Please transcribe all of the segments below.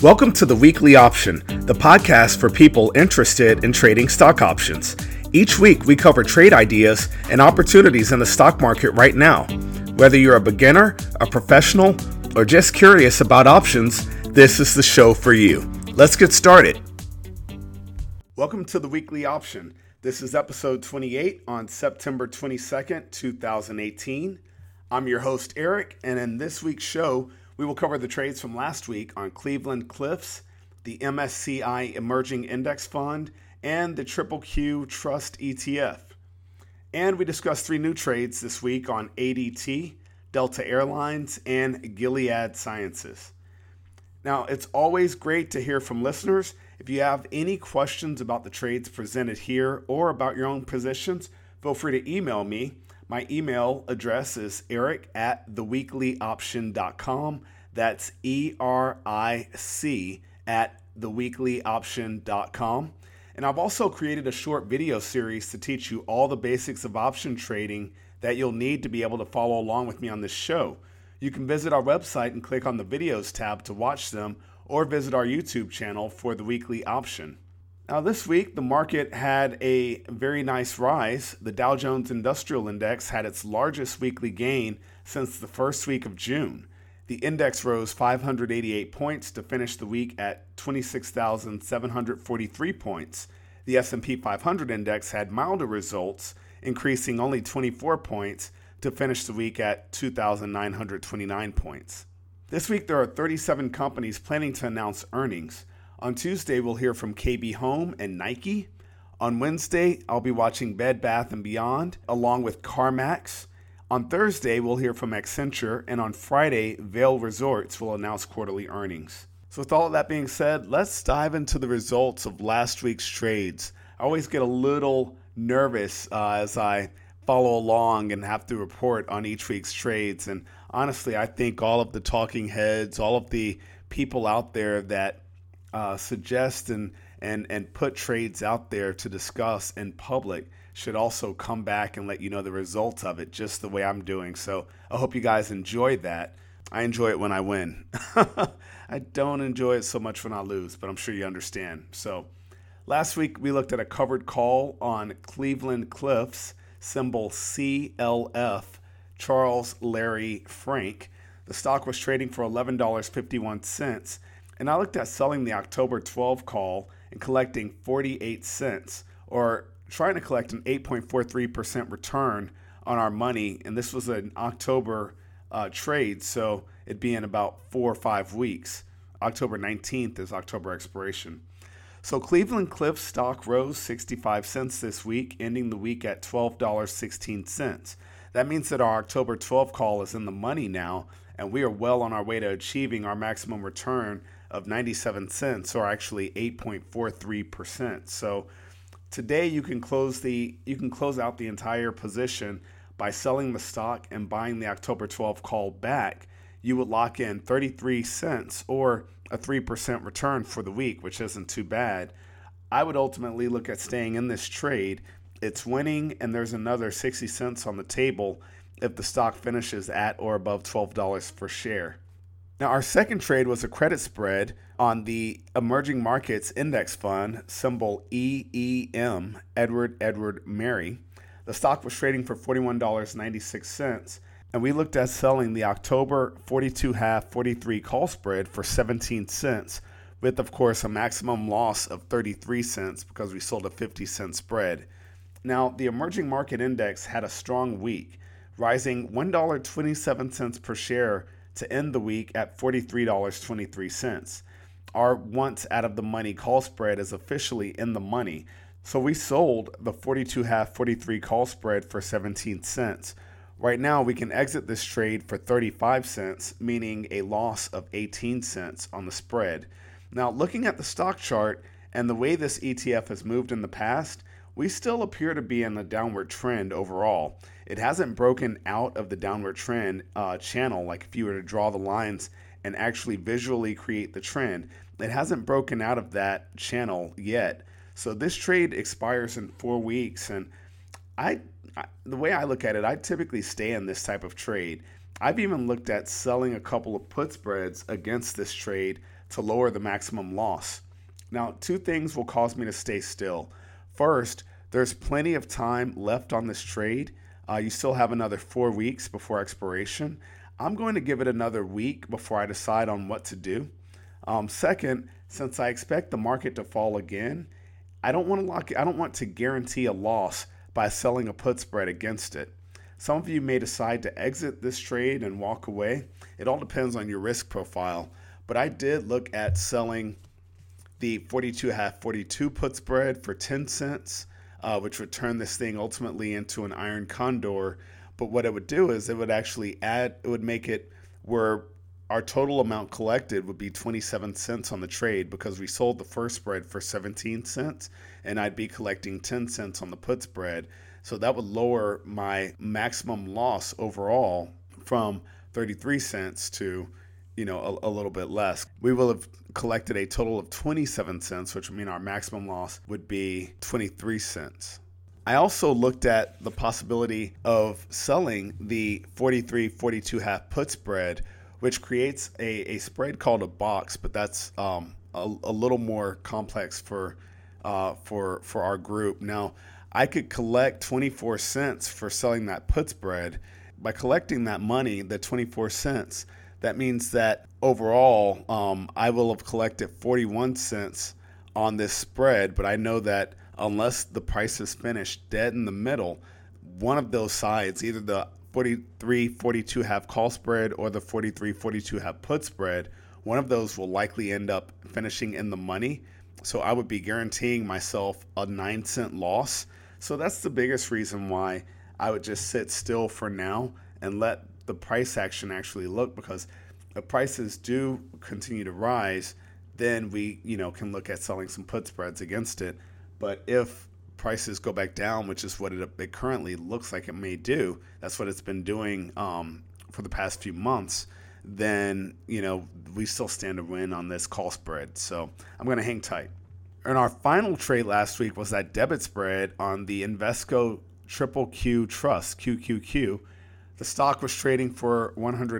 Welcome to the Weekly Option, the podcast for people interested in trading stock options. Each week, we cover trade ideas and opportunities in the stock market right now. Whether you're a beginner, a professional, or just curious about options, this is the show for you. Let's get started. Welcome to the Weekly Option. This is episode 28 on September 22nd, 2018. I'm your host, Eric, and in this week's show, we will cover the trades from last week on Cleveland-Cliffs, the MSCI Emerging Index Fund, and the QQQ Trust ETF. And we discuss three new trades this week on ADT, Delta Airlines, and Gilead Sciences. Now, it's always great to hear from listeners. If you have any questions about the trades presented here or about your own positions, feel free to email me. My email address is eric@theweeklyoption.com. That's ERIC@theweeklyoption.com. And I've also created a short video series to teach you all the basics of option trading that you'll need to be able to follow along with me on this show. You can visit our website and click on the videos tab to watch them, or visit our YouTube channel for the Weekly Option. Now this week, the market had a very nice rise. The Dow Jones Industrial Index had its largest weekly gain since the first week of June. The index rose 588 points to finish the week at 26,743 points. The S&P 500 index had milder results, increasing only 24 points to finish the week at 2,929 points. This week, there are 37 companies planning to announce earnings. On Tuesday, we'll hear from KB Home and Nike. On Wednesday, I'll be watching Bed Bath & Beyond, along with CarMax. On Thursday, we'll hear from Accenture, and on Friday, Vail Resorts will announce quarterly earnings. So with all of that being said, let's dive into the results of last week's trades. I always get a little nervous as I follow along and have to report on each week's trades. And honestly, I think all of the talking heads, all of the people out there that suggest and put trades out there to discuss in public should also come back and let you know the results of it just the way I'm doing. So I hope you guys enjoy that. I enjoy it when I win. I don't enjoy it so much when I lose, but I'm sure you understand. So last week we looked at a covered call on Cleveland-Cliffs, symbol CLF, Charles Larry Frank. The stock was trading for $11.51. And I looked at selling the October 12 call and collecting 48 cents, or trying to collect an 8.43% return on our money. And this was an October trade, so it'd be in about 4 or 5 weeks. October 19th is October expiration. So Cleveland-Cliffs stock rose 65 cents this week, ending the week at $12.16. That means that our October 12 call is in the money now, and we are well on our way to achieving our maximum return of 97 cents, or actually 8.43%. So today you can close out the entire position by selling the stock and buying the October 12 call back. You would lock in 33 cents or a 3% return for the week, which isn't too bad. I would ultimately look at staying in this trade. It's winning, and there's another 60 cents on the table if the stock finishes at or above $12 per share. Now, our second trade was a credit spread on the Emerging Markets Index Fund, symbol EEM, Edward Mary. The stock was trading for $41.96, and we looked at selling the October 42.5-43 call spread for 17 cents, with, of course, a maximum loss of 33 cents because we sold a 50-cent spread. Now, the Emerging Market Index had a strong week, rising $1.27 per share to end the week at $43.23. Our once out of the money call spread is officially in the money. So we sold the 42.5-43 call spread for 17 cents. Right now we can exit this trade for 35 cents, meaning a loss of 18 cents on the spread. Now, looking at the stock chart and the way this ETF has moved in the past, we still appear to be in a downward trend overall. It hasn't broken out of the downward trend channel, like if you were to draw the lines and actually visually create the trend. It hasn't broken out of that channel yet. So this trade expires in 4 weeks, and the way I look at it, I typically stay in this type of trade. I've even looked at selling a couple of put spreads against this trade to lower the maximum loss. Now, two things will cause me to stay still. First, there's plenty of time left on this trade. You still have another 4 weeks before expiration. I'm going to give it another week before I decide on what to do. Second, since I expect the market to fall again, I don't want to guarantee a loss by selling a put spread against it. Some of you may decide to exit this trade and walk away. It all depends on your risk profile. But I did look at selling the 42.5/42 put spread for 10 cents, which would turn this thing ultimately into an iron condor. But what it would do is it would make it where our total amount collected would be 27 cents on the trade, because we sold the first spread for 17 cents and I'd be collecting 10 cents on the put spread. So that would lower my maximum loss overall from 33 cents to, a little bit less. We will have collected a total of 27 cents, which would mean our maximum loss would be 23 cents. I also looked at the possibility of selling the 43/42.5 put spread, which creates a spread called a box, but that's a little more complex for our group. Now, I could collect 24 cents for selling that put spread. By collecting that money, the 24 cents, that means that overall I will have collected 41 cents on this spread, but I know that unless the price is finished dead in the middle, one of those sides, either the 43/42.5 call spread or the 43/42.5 put spread, one of those will likely end up finishing in the money. So I would be guaranteeing myself a 9-cent loss. So that's the biggest reason why I would just sit still for now and let the price action actually look, because if prices do continue to rise, then we can look at selling some put spreads against it. But if prices go back down, which is what it currently looks like it may do, that's what it's been doing for the past few months, then we still stand to win on this call spread. So I'm going to hang tight. And our final trade last week was that debit spread on the Invesco Triple Q Trust, QQQ. The stock was trading for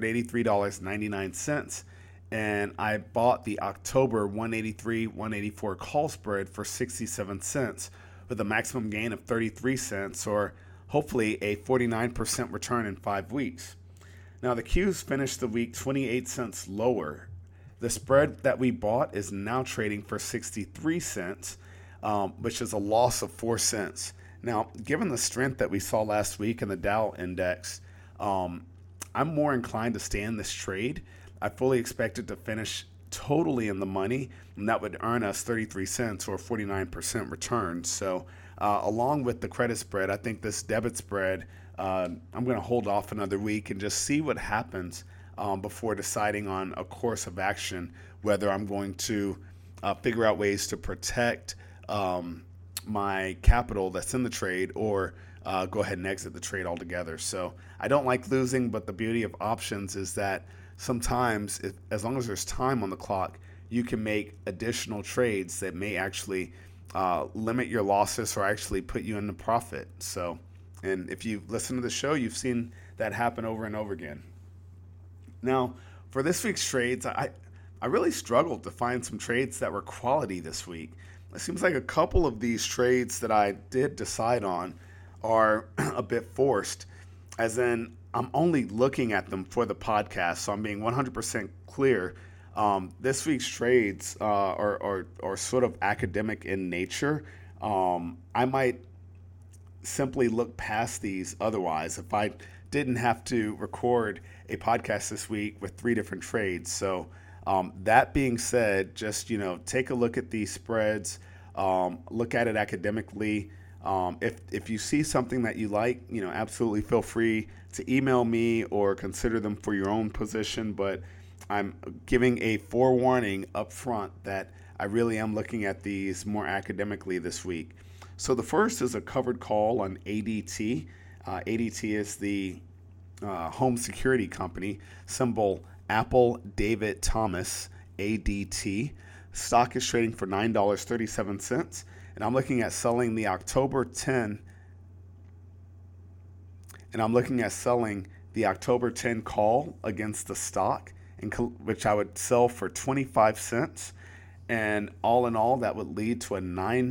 $183.99, and I bought the October 183/184 call spread for 67 cents with a maximum gain of 33 cents, or hopefully a 49% return in 5 weeks. Now, the Qs finished the week 28 cents lower. The spread that we bought is now trading for 63 cents, which is a loss of 4 cents. Now, given the strength that we saw last week in the Dow index, I'm more inclined to stay in this trade. I fully expect it to finish totally in the money, and that would earn us 33 cents or 49% return. So along with the credit spread, I think this debit spread, I'm going to hold off another week and just see what happens before deciding on a course of action, whether I'm going to figure out ways to protect my capital that's in the trade, or go ahead and exit the trade altogether. So I don't like losing, but the beauty of options is that sometimes, as long as there's time on the clock, you can make additional trades that may actually limit your losses or actually put you into profit. So, and if you listen to the show, you've seen that happen over and over again. Now, for this week's trades, I really struggled to find some trades that were quality this week. It seems like a couple of these trades that I did decide on are a bit forced, as in I'm only looking at them for the podcast, so I'm being 100% clear. This week's trades are sort of academic in nature. I might simply look past these otherwise if I didn't have to record a podcast this week with 3 different trades. So that being said, just take a look at these spreads, look at it academically. If you see something that you like, absolutely feel free to email me or consider them for your own position. But I'm giving a forewarning up front that I really am looking at these more academically this week. So the first is a covered call on ADT. ADT is the home security company, symbol Apple David Thomas, ADT. Stock is trading for $9.37, and I'm looking at selling the October 10 call against the stock, which I would sell for 25 cents. And all in all, that would lead to a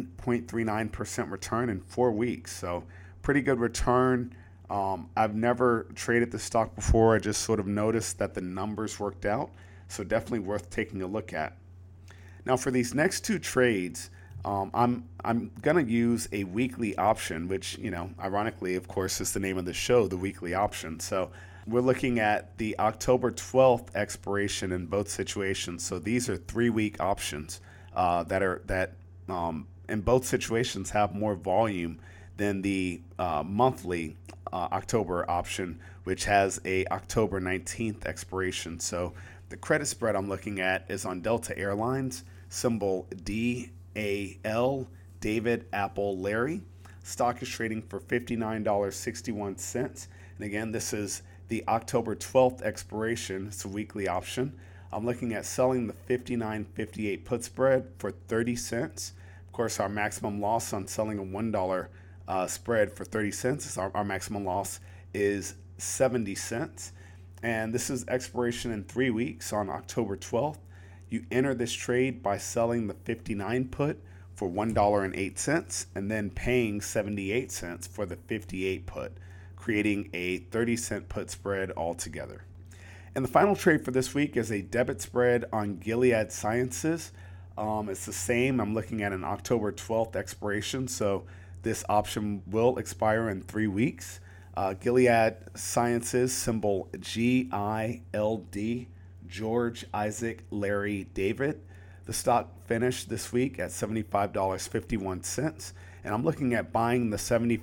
9.39% return in 4 weeks. So pretty good return. I've never traded the stock before. I just sort of noticed that the numbers worked out. So definitely worth taking a look at. Now for these next 2 trades, I'm going to use a weekly option, which, ironically, of course, is the name of the show, the weekly option. So we're looking at the October 12th expiration in both situations. So these are 3-week options that in both situations have more volume than the monthly October option, which has a October 19th expiration. So the credit spread I'm looking at is on Delta Airlines, symbol DAL, David, Apple, Larry. Stock is trading for $59.61. And again, this is the October 12th expiration. It's a weekly option. I'm looking at selling the 59.58 put spread for 30 cents. Of course, our maximum loss on selling a $1 spread for 30 cents, our maximum loss is 70 cents. And this is expiration in 3 weeks on October 12th. You enter this trade by selling the 59 put for $1.08 and then paying 78 cents for the 58 put, creating a 30-cent put spread altogether. And the final trade for this week is a debit spread on Gilead Sciences. It's the same. I'm looking at an October 12th expiration, so this option will expire in 3 weeks. Gilead Sciences, symbol GILD, George, Isaac, Larry, David. The stock finished this week at $75.51, and I'm looking at buying the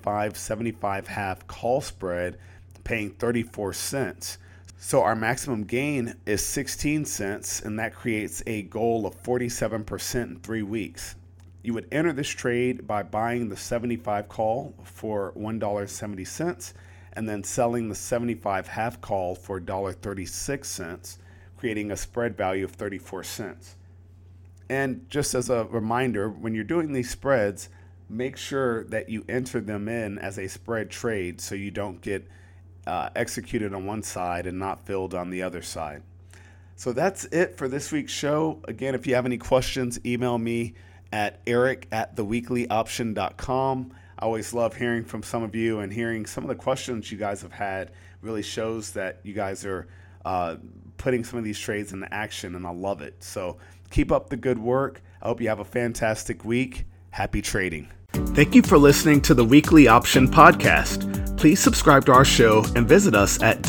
75 half call spread, paying 34 cents. So our maximum gain is 16 cents, and that creates a goal of 47% in 3 weeks. You would enter this trade by buying the 75 call for $1.70 and then selling the 75 half call for $1.36, creating a spread value of 34 cents. And just as a reminder, when you're doing these spreads, make sure that you enter them in as a spread trade so you don't get executed on one side and not filled on the other side. So that's it for this week's show. Again, if you have any questions, email me at eric@theweeklyoption.com. I always love hearing from some of you, and hearing some of the questions you guys have had really shows that you guys are putting some of these trades into action, and I love it. So keep up the good work. I hope you have a fantastic week. Happy trading. Thank you for listening to the Weekly Option Podcast. Please subscribe to our show and visit us at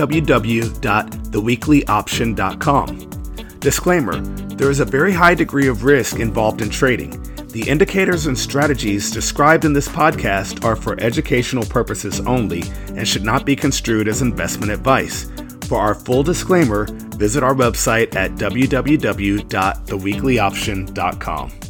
www.theweeklyoption.com. Disclaimer: there is a very high degree of risk involved in trading. The indicators and strategies described in this podcast are for educational purposes only and should not be construed as investment advice. For our full disclaimer, visit our website at www.theweeklyoption.com.